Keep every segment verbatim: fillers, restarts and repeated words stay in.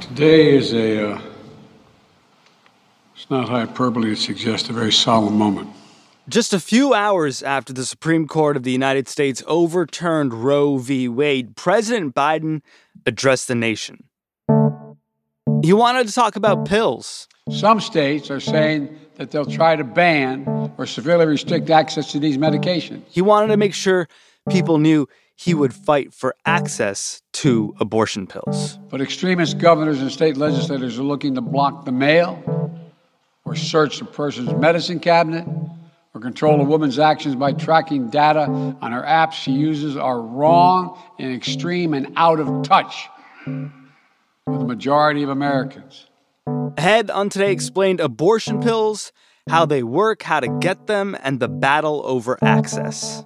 Today is a, uh, it's not hyperbole to suggest a very solemn moment. Just a few hours after the Supreme Court of the United States overturned Roe v. Wade, President Biden addressed the nation. He wanted to talk about pills. Some states are saying that they'll try to ban or severely restrict access to these medications. He wanted to make sure people knew he would fight for access to abortion pills. But extremist governors and state legislators are looking to block the mail or search a person's medicine cabinet or control a woman's actions by tracking data on her apps she uses are wrong and extreme and out of touch with the majority of Americans. Ahead on Today Explained, abortion pills, how they work, how to get them, and the battle over access.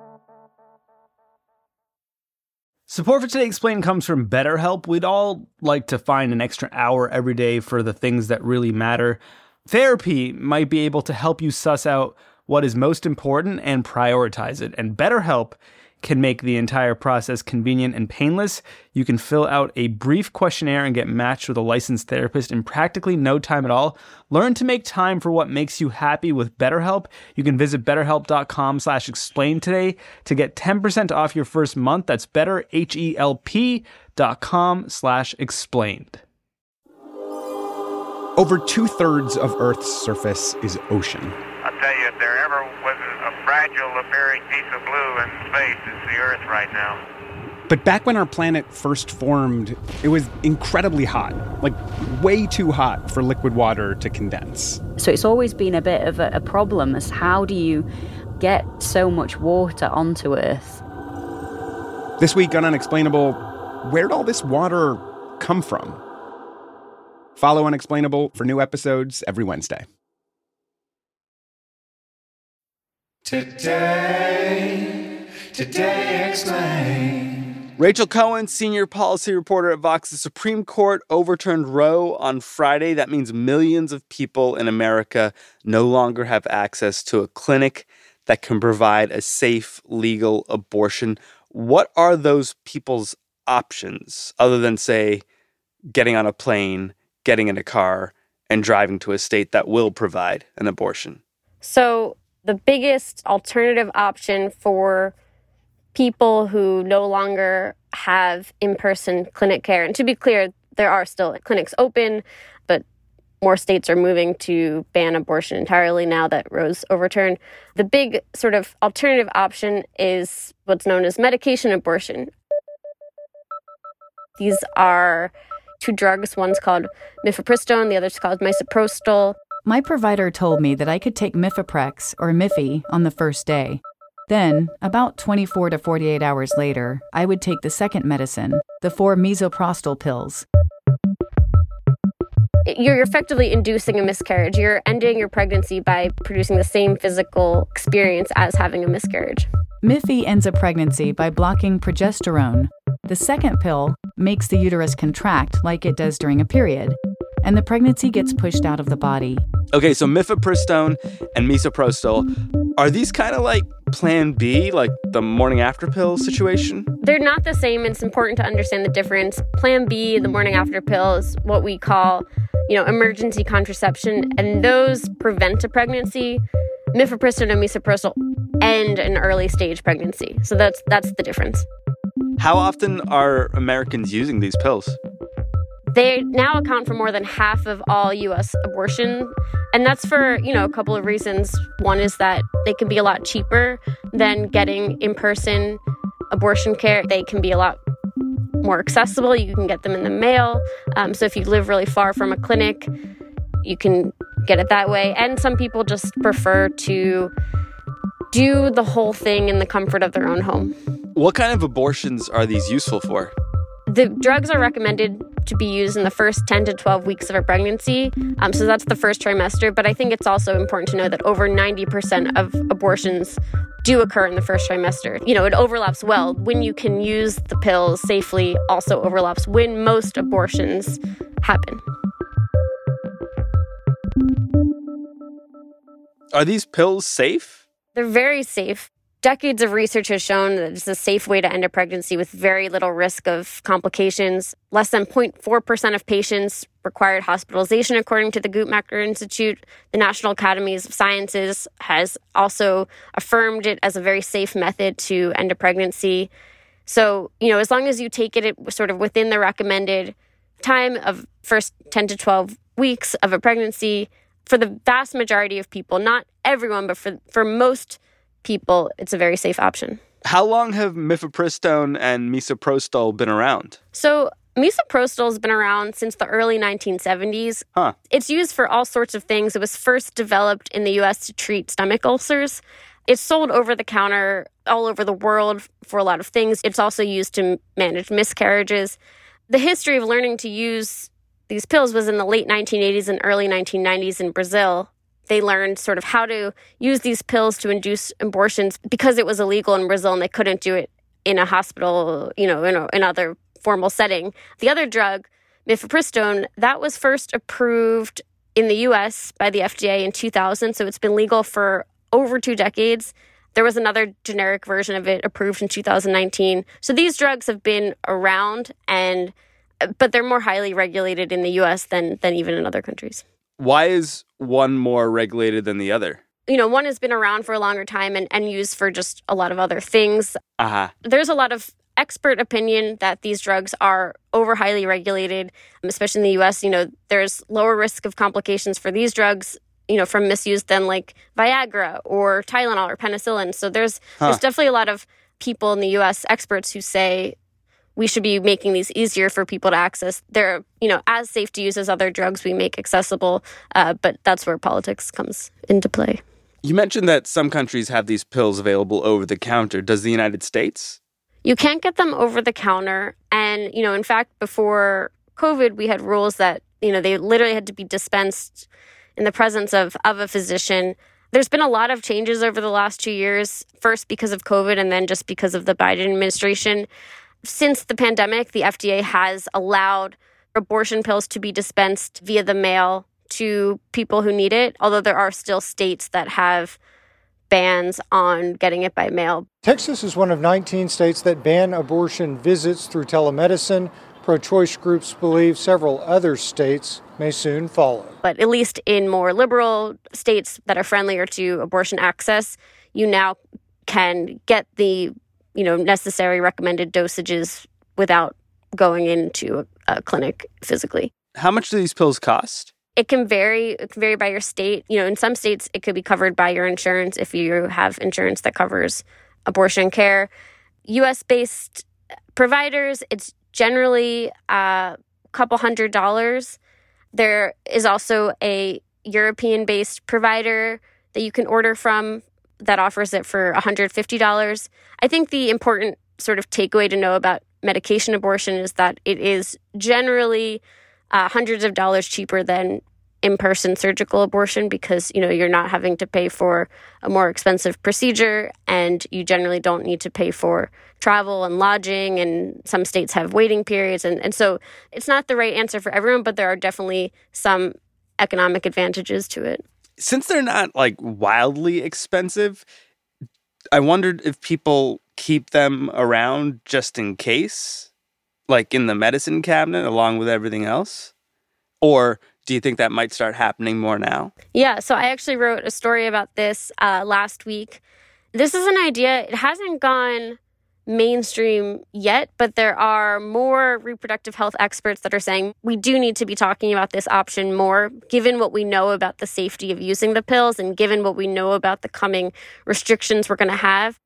Support for Today Explained comes from BetterHelp. We'd all like to find an extra hour every day for the things that really matter. Therapy might be able to help you suss out what is most important and prioritize it. And BetterHelp can make the entire process convenient and painless. You can fill out a brief questionnaire and get matched with a licensed therapist in practically no time at all. Learn to make time for what makes you happy with BetterHelp. You can visit betterhelp.com slash explain today to get ten percent off your first month. That's betterhelp.com slash explained. Over two-thirds of Earth's surface is ocean. I'll tell you, if there ever was a fragile appearing piece of blue in space, it's the Earth right now. But back when our planet first formed, it was incredibly hot, like way too hot for liquid water to condense. So it's always been a bit of a, a problem as how do you get so much water onto Earth? This week on Unexplainable, where'd all this water come from? Follow Unexplainable for new episodes every Wednesday. Today, Today Explained. Rachel Cohen, senior policy reporter at Vox. The Supreme Court overturned Roe on Friday. That means millions of people in America no longer have access to a clinic that can provide a safe, legal abortion. What are those people's options other than, say, getting on a plane, getting in a car, and driving to a state that will provide an abortion? So the biggest alternative option for people who no longer have in-person clinic care, and to be clear, there are still clinics open, but more states are moving to ban abortion entirely now that Roe's overturned. The big sort of alternative option is what's known as medication abortion. These are two drugs. One's called mifepristone, the other's called misoprostol. My provider told me that I could take Mifeprex, or Miffy, on the first day. Then, about twenty-four to forty-eight hours later, I would take the second medicine, the four misoprostol pills. You're effectively inducing a miscarriage. You're ending your pregnancy by producing the same physical experience as having a miscarriage. Miffy ends a pregnancy by blocking progesterone. The second pill makes the uterus contract like it does during a period, and the pregnancy gets pushed out of the body. Okay, so mifepristone and misoprostol, are these kind of like Plan B, like the morning after pill situation? They're not the same. It's important to understand the difference. Plan B, the morning after pill, is what we call, you know, emergency contraception, and those prevent a pregnancy. Mifepristone and misoprostol end an early stage pregnancy. So that's that's the difference. How often are Americans using these pills? They now account for more than half of all U S abortion. And that's for, you know, a couple of reasons. One is that they can be a lot cheaper than getting in-person abortion care. They can be a lot more accessible. You can get them in the mail. Um, so if you live really far from a clinic, you can get it that way. And some people just prefer to do the whole thing in the comfort of their own home. What kind of abortions are these useful for? The drugs are recommended to be used in the first ten to twelve weeks of a pregnancy. Um, so that's the first trimester. But I think it's also important to know that over ninety percent of abortions do occur in the first trimester. You know, it overlaps well. When you can use the pills safely also overlaps when most abortions happen. Are these pills safe? They're very safe. Decades of research has shown that it's a safe way to end a pregnancy with very little risk of complications. Less than zero point four percent of patients required hospitalization, according to the Guttmacher Institute. The National Academies of Sciences has also affirmed it as a very safe method to end a pregnancy. So, you know, as long as you take it, it sort of within the recommended time of first ten to twelve weeks of a pregnancy, for the vast majority of people, not everyone, but for, for most people, it's a very safe option. How long have mifepristone and misoprostol been around? So misoprostol has been around since the early nineteen seventies. Huh. It's used for all sorts of things. It was first developed in the U S to treat stomach ulcers. It's sold over the counter all over the world for a lot of things. It's also used to manage miscarriages. The history of learning to use these pills was in the late nineteen eighties and early nineteen nineties in Brazil. They learned sort of how to use these pills to induce abortions because it was illegal in Brazil and they couldn't do it in a hospital, you know, in a, in other formal setting. The other drug, mifepristone, that was first approved in the U S by the F D A in two thousand, so it's been legal for over two decades. There was another generic version of it approved in two thousand nineteen. So these drugs have been around, and but they're more highly regulated in the U S than than even in other countries. Why is one more regulated than the other? You know, one has been around for a longer time and, and used for just a lot of other things. Uh-huh. There's a lot of expert opinion that these drugs are over highly regulated, especially in the U S. You know, there's lower risk of complications for these drugs, you know, from misuse than like Viagra or Tylenol or penicillin. So there's huh. there's definitely a lot of people in the U S, experts, who say we should be making these easier for people to access. They're, you know, as safe to use as other drugs we make accessible, uh, but that's where politics comes into play. You mentioned that some countries have these pills available over the counter. Does the United States? You can't get them over the counter. And, you know, in fact, before COVID, we had rules that, you know, they literally had to be dispensed in the presence of, of a physician. There's been a lot of changes over the last two years, first because of COVID and then just because of the Biden administration. Since the pandemic, the F D A has allowed abortion pills to be dispensed via the mail to people who need it, although there are still states that have bans on getting it by mail. Texas is one of nineteen states that ban abortion visits through telemedicine. Pro-choice groups believe several other states may soon follow. But at least in more liberal states that are friendlier to abortion access, you now can get the you know, necessary recommended dosages without going into a, a clinic physically. How much do these pills cost? It can vary. It can vary by your state. You know, in some states, it could be covered by your insurance if you have insurance that covers abortion care. U S-based providers, it's generally a couple hundred dollars. There is also a European-based provider that you can order from that offers it for one hundred fifty dollars. I think the important sort of takeaway to know about medication abortion is that it is generally uh, hundreds of dollars cheaper than in-person surgical abortion because, you know, you're not having to pay for a more expensive procedure and you generally don't need to pay for travel and lodging, and some states have waiting periods. And, and so it's not the right answer for everyone, but there are definitely some economic advantages to it. Since they're not, like, wildly expensive, I wondered if people keep them around just in case, like in the medicine cabinet along with everything else? Or do you think that might start happening more now? Yeah, so I actually wrote a story about this uh, last week. This is an idea. It hasn't gone mainstream yet, but there are more reproductive health experts that are saying we do need to be talking about this option more, given what we know about the safety of using the pills and given what we know about the coming restrictions we're going to have.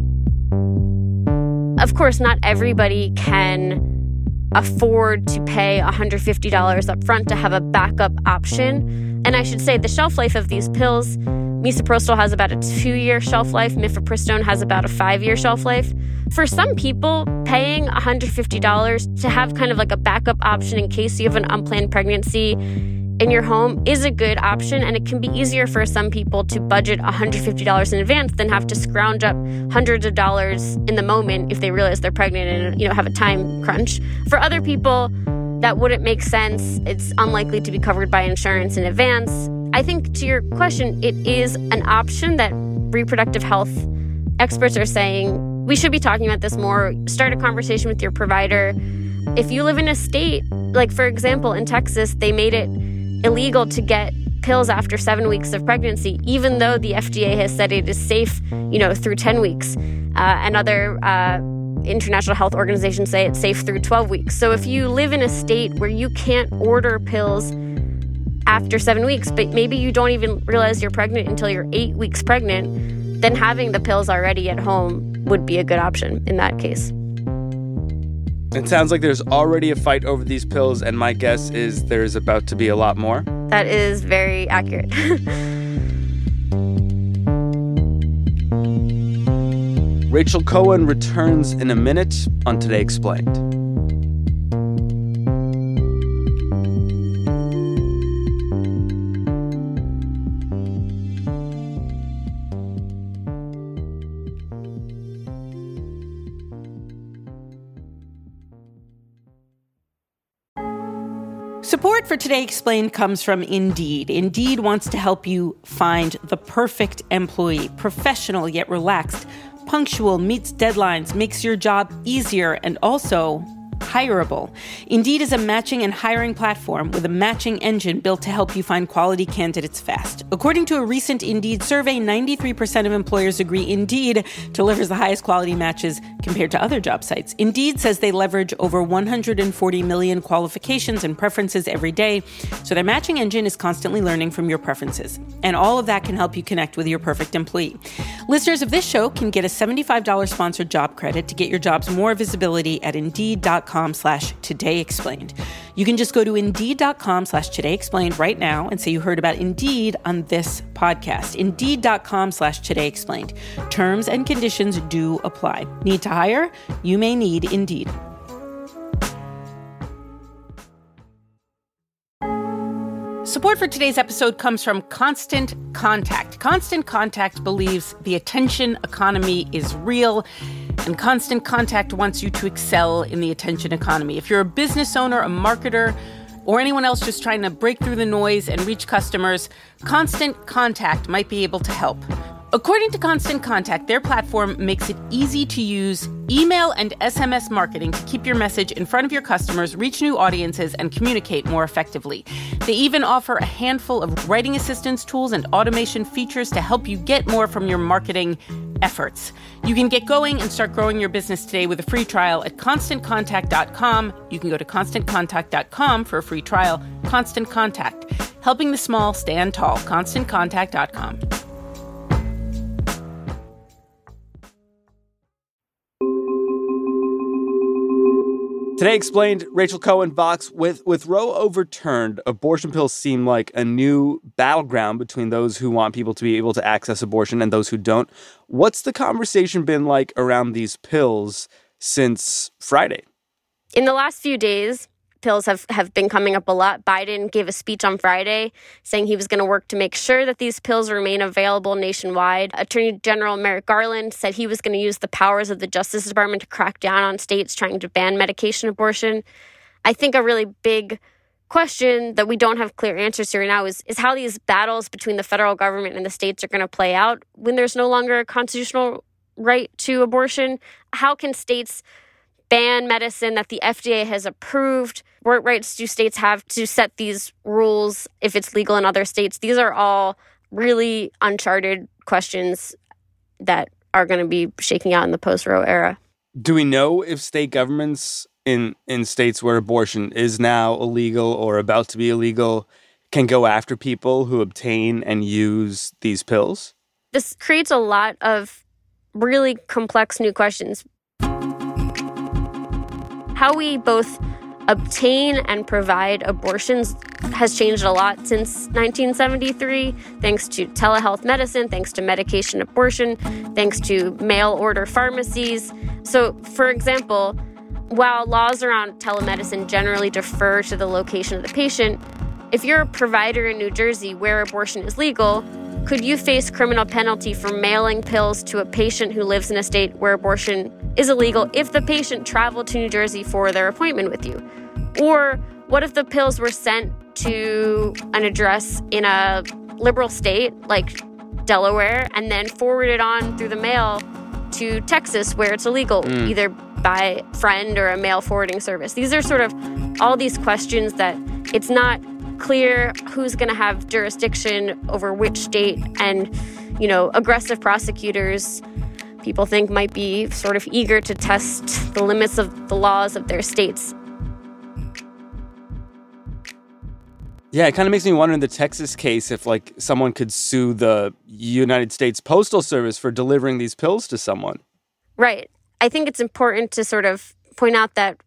Of course, not everybody can afford to pay one hundred fifty dollars up front to have a backup option. And I should say the shelf life of these pills, misoprostol has about a two-year shelf life. Mifepristone has about a five-year shelf life. For some people, paying one hundred fifty dollars to have kind of like a backup option in case you have an unplanned pregnancy in your home is a good option. And it can be easier for some people to budget one hundred fifty dollars in advance than have to scrounge up hundreds of dollars in the moment if they realize they're pregnant and, you know, have a time crunch. For other people, that wouldn't make sense. It's unlikely to be covered by insurance in advance. I think to your question, it is an option that reproductive health experts are saying we should be talking about this more. Start a conversation with your provider. If you live in a state, like for example, in Texas, they made it illegal to get pills after seven weeks of pregnancy, even though the F D A has said it is safe, you know, through ten weeks. Uh, and other uh, international health organizations say it's safe through twelve weeks. So if you live in a state where you can't order pills after seven weeks, but maybe you don't even realize you're pregnant until you're eight weeks pregnant, then having the pills already at home would be a good option in that case. It sounds like there's already a fight over these pills, and my guess is there's about to be a lot more. That is very accurate. Rachel Cohen returns in a minute on Today Explained. Support for Today Explained comes from Indeed. Indeed wants to help you find the perfect employee, professional yet relaxed, punctual, meets deadlines, makes your job easier, and also hireable. Indeed is a matching and hiring platform with a matching engine built to help you find quality candidates fast. According to a recent Indeed survey, ninety-three percent of employers agree Indeed delivers the highest quality matches compared to other job sites. Indeed says they leverage over one hundred forty million qualifications and preferences every day, so their matching engine is constantly learning from your preferences. And all of that can help you connect with your perfect employee. Listeners of this show can get a seventy-five dollars sponsored job credit to get your jobs more visibility at Indeed.com slash Today Explained. You can just go to Indeed.com slash Today Explained right now and say you heard about Indeed on this podcast. Indeed.com slash Today Explained. Terms and conditions do apply. Need to hire? You may need Indeed. Support for today's episode comes from Constant Contact. Constant Contact believes the attention economy is real, and Constant Contact wants you to excel in the attention economy. If you're a business owner, a marketer, or anyone else just trying to break through the noise and reach customers, Constant Contact might be able to help. According to Constant Contact, their platform makes it easy to use email and S M S marketing to keep your message in front of your customers, reach new audiences, and communicate more effectively. They even offer a handful of writing assistance tools and automation features to help you get more from your marketing efforts. You can get going and start growing your business today with a free trial at constant contact dot com. You can go to constant contact dot com for a free trial. Constant Contact, helping the small stand tall. constant contact dot com. Today Explained, Rachel Cohen, Vox. With, with Roe overturned, abortion pills seem like a new battleground between those who want people to be able to access abortion and those who don't. What's the conversation been like around these pills since Friday? In the last few days, pills have, have been coming up a lot. Biden gave a speech on Friday saying he was going to work to make sure that these pills remain available nationwide. Attorney General Merrick Garland said he was going to use the powers of the Justice Department to crack down on states trying to ban medication abortion. I think a really big question that we don't have clear answers to right now is, is how these battles between the federal government and the states are going to play out when there's no longer a constitutional right to abortion. How can states ban medicine that the F D A has approved? What rights do states have to set these rules if it's legal in other states? These are all really uncharted questions that are going to be shaking out in the post-Roe era. Do we know if state governments in, in states where abortion is now illegal or about to be illegal can go after people who obtain and use these pills? This creates a lot of really complex new questions. How we both obtain and provide abortions has changed a lot since nineteen seventy-three, thanks to telehealth medicine, thanks to medication abortion, thanks to mail-order pharmacies. So, for example, while laws around telemedicine generally defer to the location of the patient, if you're a provider in New Jersey where abortion is legal, could you face criminal penalty for mailing pills to a patient who lives in a state where abortion is illegal if the patient traveled to New Jersey for their appointment with you? Or what if the pills were sent to an address in a liberal state like Delaware and then forwarded on through the mail to Texas where it's illegal, mm. either by friend or a mail forwarding service? These are sort of all these questions that it's not clear who's going to have jurisdiction over which state, and, you know, aggressive prosecutors, people think, might be sort of eager to test the limits of the laws of their states. Yeah, it kind of makes me wonder in the Texas case if, like, someone could sue the United States Postal Service for delivering these pills to someone. Right. I think it's important to sort of point out that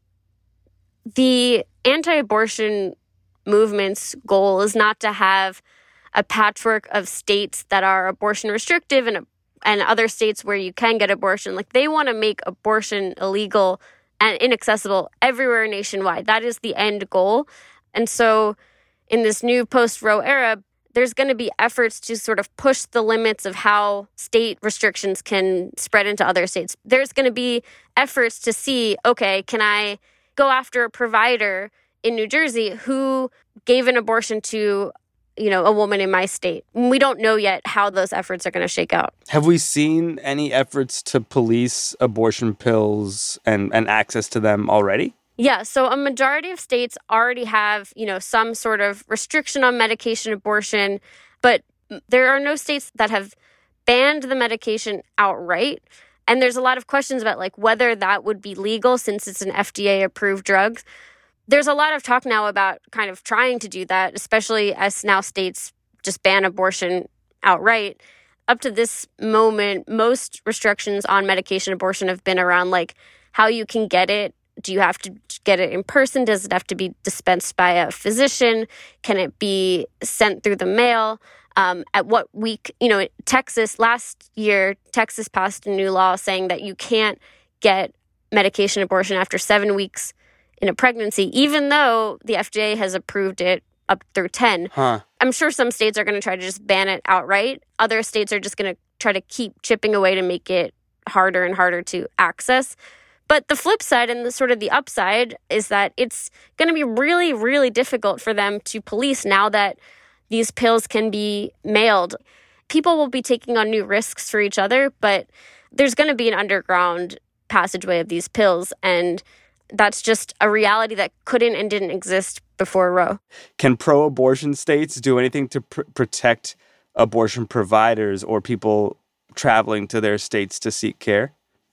the anti-abortion movement's goal is not to have a patchwork of states that are abortion restrictive and and other states where you can get abortion. Like, they want to make abortion illegal and inaccessible everywhere nationwide. That is the end goal. And so in this new post-Roe era, there's going to be efforts to sort of push the limits of how state restrictions can spread into other states. There's going to be efforts to see, okay, can I go after a provider in New Jersey who gave an abortion to, you know, a woman in my state? We don't know yet how those efforts are going to shake out. Have we seen any efforts to police abortion pills and, and access to them already? Yeah, so a majority of states already have, you know, some sort of restriction on medication abortion, but there are no states that have banned the medication outright. And there's a lot of questions about, like, whether that would be legal since it's an F D A-approved drug. There's a lot of talk now about kind of trying to do that, especially as now states just ban abortion outright. Up to this moment, most restrictions on medication abortion have been around, like, how you can get it. Do you have to get it in person? Does it have to be dispensed by a physician? Can it be sent through the mail? Um, at what week, you know, Texas, last year, Texas passed a new law saying that you can't get medication abortion after seven weeks in a pregnancy, even though the F D A has approved it up through ten. Huh. I'm sure some states are going to try to just ban it outright. Other states are just going to try to keep chipping away to make it harder and harder to access. But the flip side and the sort of the upside is that it's going to be really, really difficult for them to police now that these pills can be mailed. People will be taking on new risks for each other, but there's going to be an underground passageway of these pills, and that's just a reality that couldn't and didn't exist before Roe. Can pro-abortion states do anything to pr- protect abortion providers or people traveling to their states to seek care?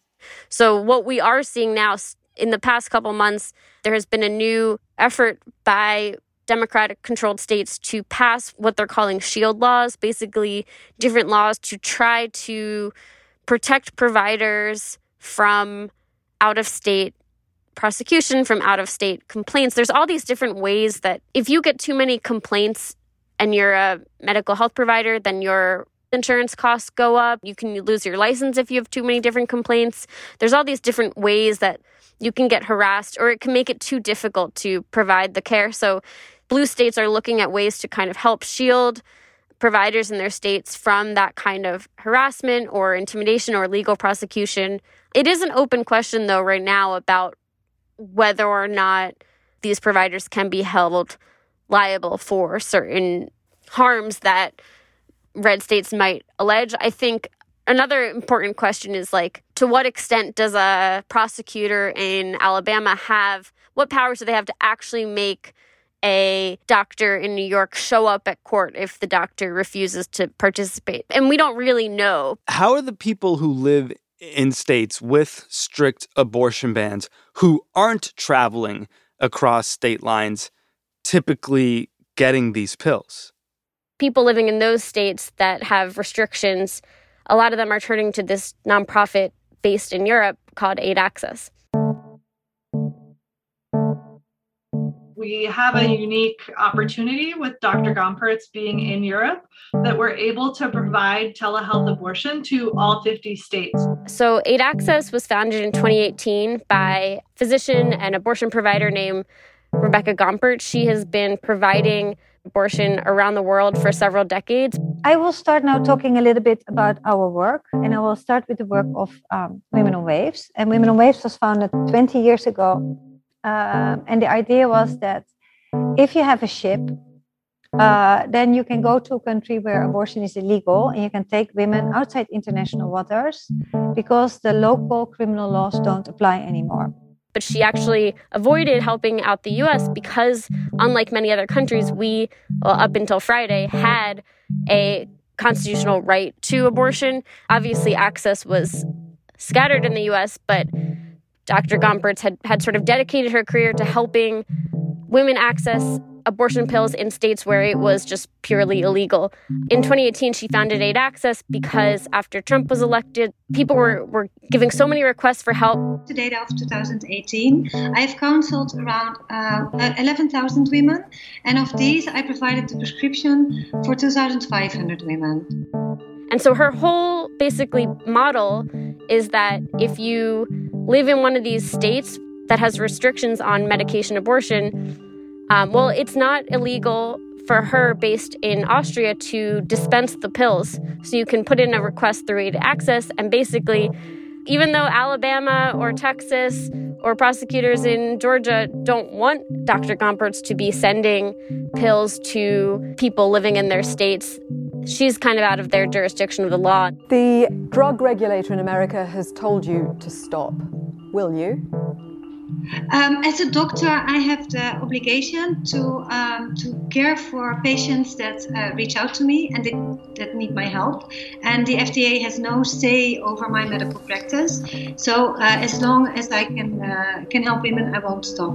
So what we are seeing now, in the past couple months, there has been a new effort by Democratic-controlled states to pass what they're calling shield laws, basically different laws to try to protect providers from out-of-state prosecution, from out-of-state complaints. There's all these different ways that if you get too many complaints and you're a medical health provider, then your insurance costs go up. You can lose your license if you have too many different complaints. There's all these different ways that you can get harassed, or it can make it too difficult to provide the care. So blue states are looking at ways to kind of help shield providers in their states from that kind of harassment or intimidation or legal prosecution. It is an open question, though, right now about whether or not these providers can be held liable for certain harms that red states might allege. I think another important question is, like, to what extent does a prosecutor in Alabama have, what powers do they have to actually make a doctor in New York show up at court if the doctor refuses to participate? And we don't really know. How are the people who live in states with strict abortion bans who aren't traveling across state lines typically getting these pills? People living in those states that have restrictions, a lot of them are turning to this nonprofit based in Europe called Aid Access. We have a unique opportunity with Doctor Gompertz being in Europe that we're able to provide telehealth abortion to all fifty states. So Aid Access was founded in twenty eighteen by a physician and abortion provider named Rebecca Gompertz. She has been providing abortion around the world for several decades. I will start now talking a little bit about our work, and I will start with the work of um, Women on Waves. And Women on Waves was founded twenty years ago. Um, and the idea was that if you have a ship uh, then you can go to a country where abortion is illegal and you can take women outside international waters because the local criminal laws don't apply anymore. But she actually avoided helping out the U S because, unlike many other countries, we, well, up until Friday, had a constitutional right to abortion. Obviously, access was scattered in the U S, but Doctor Gompertz had, had sort of dedicated her career to helping women access abortion pills in states where it was just purely illegal. In twenty eighteen, she founded Aid Access because after Trump was elected, people were, were giving so many requests for help. To date of two thousand eighteen, I've counseled around uh, eleven thousand women, and of these, I provided the prescription for two thousand five hundred women. And so her whole basically model is that if you live in one of these states that has restrictions on medication abortion, um, well, it's not illegal for her based in Austria to dispense the pills. So you can put in a request through Aid Access, and basically, even though Alabama or Texas or prosecutors in Georgia don't want Doctor Gompertz to be sending pills to people living in their states, she's kind of out of their jurisdiction of the law. The drug regulator in America has told you to stop. Will you? Um, as a doctor, I have the obligation to um, to care for patients that uh, reach out to me and that, that need my help. And the F D A has no say over my medical practice. So uh, as long as I can uh, can help women, I won't stop.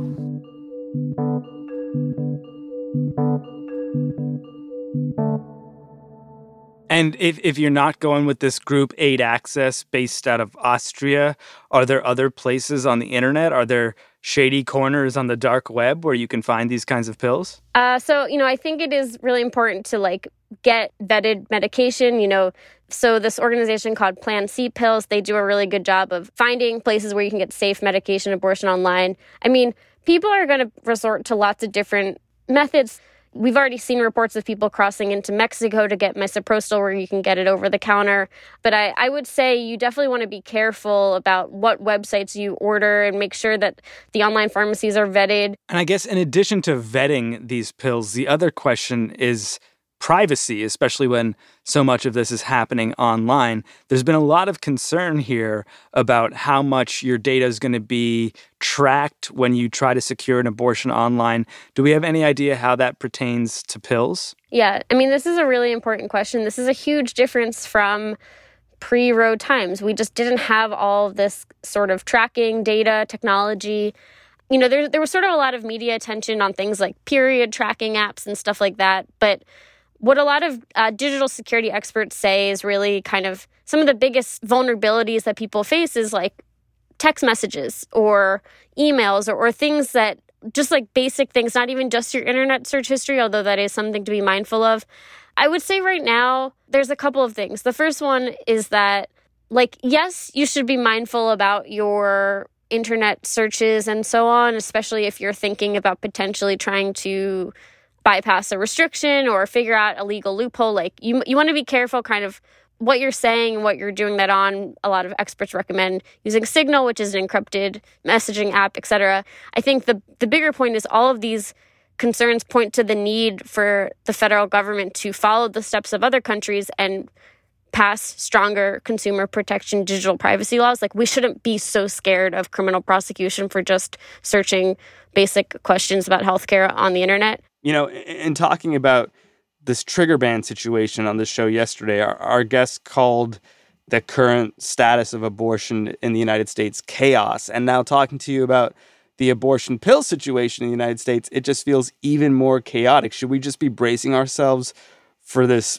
And if, if you're not going with this group Aid Access based out of Austria, are there other places on the internet? Are there shady corners on the dark web where you can find these kinds of pills? Uh, so, you know, I think it is really important to like get vetted medication, you know. So this organization called Plan C Pills, they do a really good job of finding places where you can get safe medication abortion online. I mean, people are going to resort to lots of different methods. We've already seen reports of people crossing into Mexico to get misoprostol where you can get it over the counter. But I, I would say you definitely want to be careful about what websites you order and make sure that the online pharmacies are vetted. And I guess in addition to vetting these pills, the other question is privacy, especially when so much of this is happening online. There's been a lot of concern here about how much your data is going to be tracked when you try to secure an abortion online. Do we have any idea how that pertains to pills? Yeah, I mean, this is a really important question. This is a huge difference from pre-Roe times. We just didn't have all of this sort of tracking data technology. You know, there, there was sort of a lot of media attention on things like period tracking apps and stuff like that, but what a lot of uh, digital security experts say is really kind of some of the biggest vulnerabilities that people face is like text messages or emails or, or things that just like basic things, not even just your internet search history, although that is something to be mindful of. I would say right now, there's a couple of things. The first one is that, like, yes, you should be mindful about your internet searches and so on, especially if you're thinking about potentially trying to bypass a restriction or figure out a legal loophole. Like you you want to be careful kind of what you're saying and what you're doing that on. A lot of experts recommend using Signal, which is an encrypted messaging app, et cetera. I think the the bigger point is all of these concerns point to the need for the federal government to follow the steps of other countries and pass stronger consumer protection digital privacy laws. Like we shouldn't be so scared of criminal prosecution for just searching basic questions about healthcare on the internet. You know, in talking about this trigger ban situation on the show yesterday, our, our guest called the current status of abortion in the United States chaos. And now talking to you about the abortion pill situation in the United States, it just feels even more chaotic. Should we just be bracing ourselves for this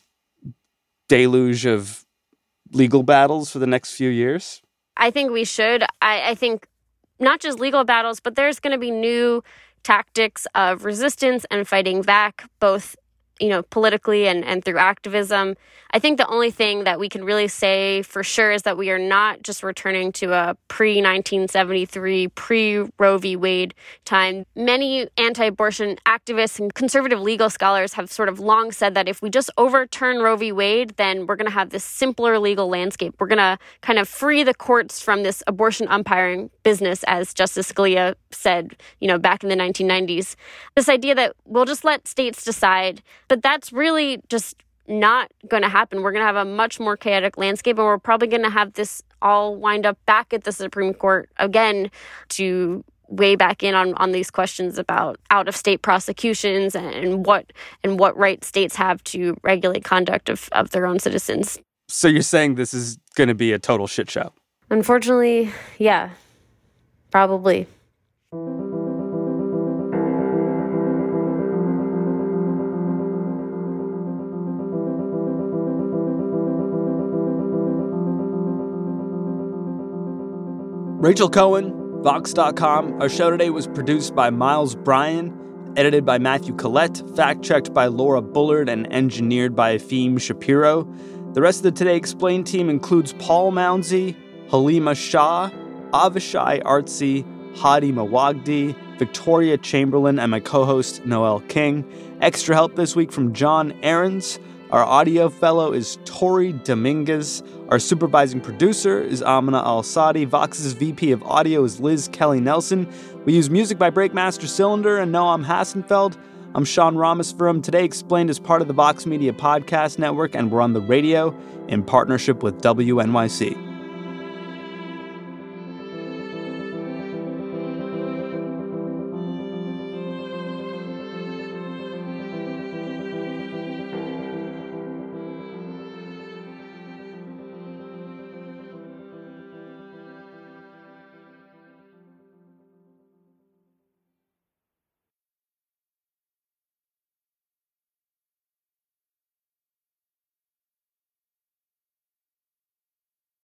deluge of legal battles for the next few years? I think we should. I, I think not just legal battles, but there's going to be new tactics of resistance and fighting back, both, you know, politically and, and through activism. I think the only thing that we can really say for sure is that we are not just returning to a pre-nineteen seventy-three, pre-Roe v. Wade time. Many anti-abortion activists and conservative legal scholars have sort of long said that if we just overturn Roe v. Wade, then we're going to have this simpler legal landscape. We're going to kind of free the courts from this abortion umpiring business, as Justice Scalia said, you know, back in the nineteen nineties. This idea that we'll just let states decide. But that's really just not going to happen. We're going to have a much more chaotic landscape, and we're probably going to have this all wind up back at the Supreme Court again to weigh back in on, on these questions about out-of-state prosecutions and what and what right states have to regulate conduct of, of their own citizens. So you're saying this is going to be a total shit show? Unfortunately, yeah, probably. Rachel Cohen, Vox dot com. Our show today was produced by Miles Bryan, edited by Matthew Collette, fact-checked by Laura Bullard, and engineered by Efim Shapiro. The rest of the Today Explained team includes Paul Mounsey, Halima Shah, Avishai Artsy, Hadi Mawagdi, Victoria Chamberlain, and my co-host Noel King. Extra help this week from John Ahrens. Our audio fellow is Tori Dominguez. Our supervising producer is Amina Al-Sadi. Vox's V P of audio is Liz Kelly Nelson. We use music by Breakmaster Cylinder and Noam Hassenfeld. I'm Sean Rameswaram. Today Explained is part of the Vox Media Podcast Network, and we're on the radio in partnership with W N Y C.